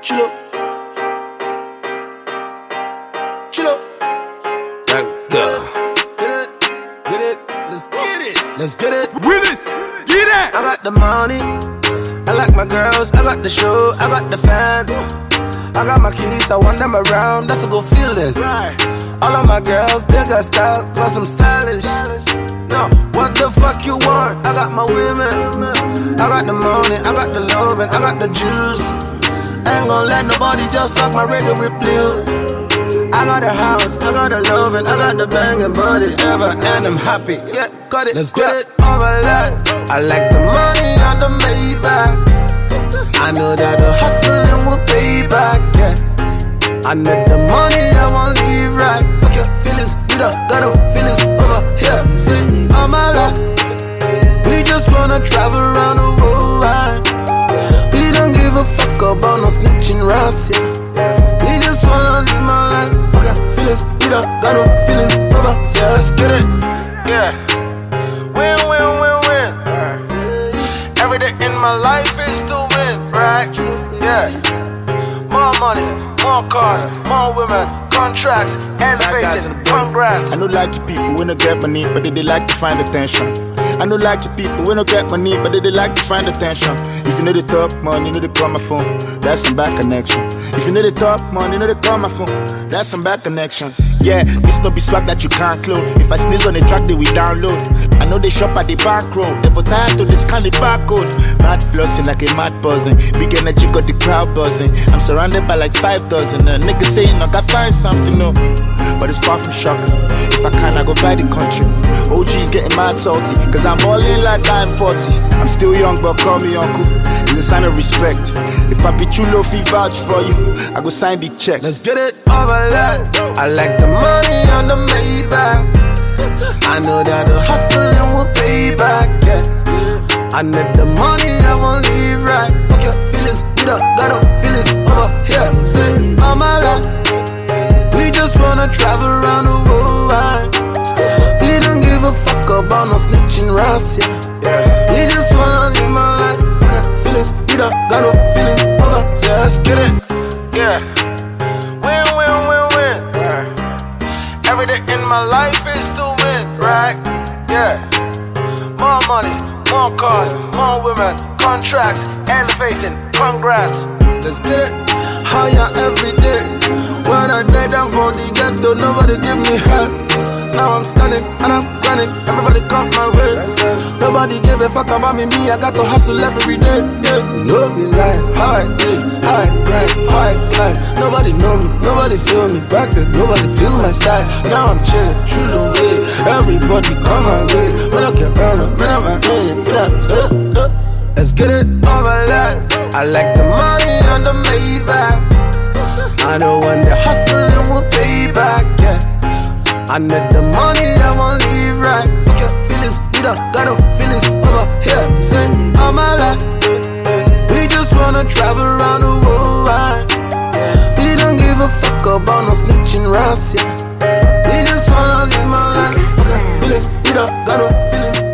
Chill up. Chill up. That girl. Get it. Get it. Let's get it. Let's get it. Willis, get it. I got the money. I like my girls. I got the show. I got the fan. I got my keys. I want them around. That's a good feeling. All of my girls, they got style. Plus I'm stylish. No, what the fuck you want? I got my women. I got the money. I got the love and I got the juice. Ain't gon' let nobody just fuck my regular with blue. I got a house, I got a love, and I got the banging body ever, and I'm happy. Yeah, got it. Let's get it over that. I like the money and the Maybach. I know that the hustling will pay back. Yeah, I need the money, I won't leave right. Fuck your feelings, we don't got no feelings over here. See, all my life, we just wanna travel around the world. Right? We don't give a fuck about no snitching rats, yeah. We just wanna live my life. Fuck your feelings, we don't got no feelings over. Yeah, let's get it. Yeah. Win, win, win, win. Every day in my life is to win, right? Yeah. More money, more cars, more women, contracts, elevated, congrats. I know like you people, we don't get money, but they like to find attention. I know like you people, we don't get money, but they like to find attention. If you know the talk, man, you know they call my phone. That's some bad connection. If you know the talk, man, you know they call my phone. That's some bad connection. Yeah, this no be swag that you can't clone. If I sneeze on the track, they will download. I know they shop at the back road. They for tired to scan the barcode. Mad flossing like a mad buzzing. Big energy got the crowd buzzing. I'm surrounded by like 5 dozen. Niggas saying I got find something, no. But it's far from shocking. If I can, I go buy the country. OG's getting mad salty, cause I'm balling like I'm 40. I'm still young, but call me uncle. It's a sign of respect. If Papi Chulo fi vouch for you, I go sign the check. Let's get it over that. I like the money on the Maybach. I know that the hustling will pay back, yeah. I need the money, I won't leave right. Fuck your feelings, we don't got no feelings over here. Say, all my life, we just wanna travel around the world, right? We don't give a fuck about no snitching rats, yeah. We just wanna live my life. Fuck your feelings, we don't got no feelings over here. Let's get it, yeah. Win, win, win, win. Every day in my life is to win, right? Yeah. More money, more cars, more women, contracts, elevating, congrats. Let's get it higher every day. When I lay down for the ghetto, nobody give me help. Now I'm standing and I'm grinding, everybody come my way. Nobody give a fuck about me, I got to hustle every day. Yeah, no be lying, how I did, how I grind, how I climb. Nobody know me, nobody feel me, back then nobody feel my style. Now I'm chilling, through the way, everybody come my way. When I can earn up, when I'm at let's get it over that. I like the money on the Maybach. I know when the hustling will pay back, yeah. I need the money, I won't leave right. Fuck your feelings, we don't got no feelings over here. Say, all my life, we just wanna travel around the world, right? We don't give a fuck about no snitching rats, yeah. We just wanna live my life. Fuck your feelings, we don't got no feelings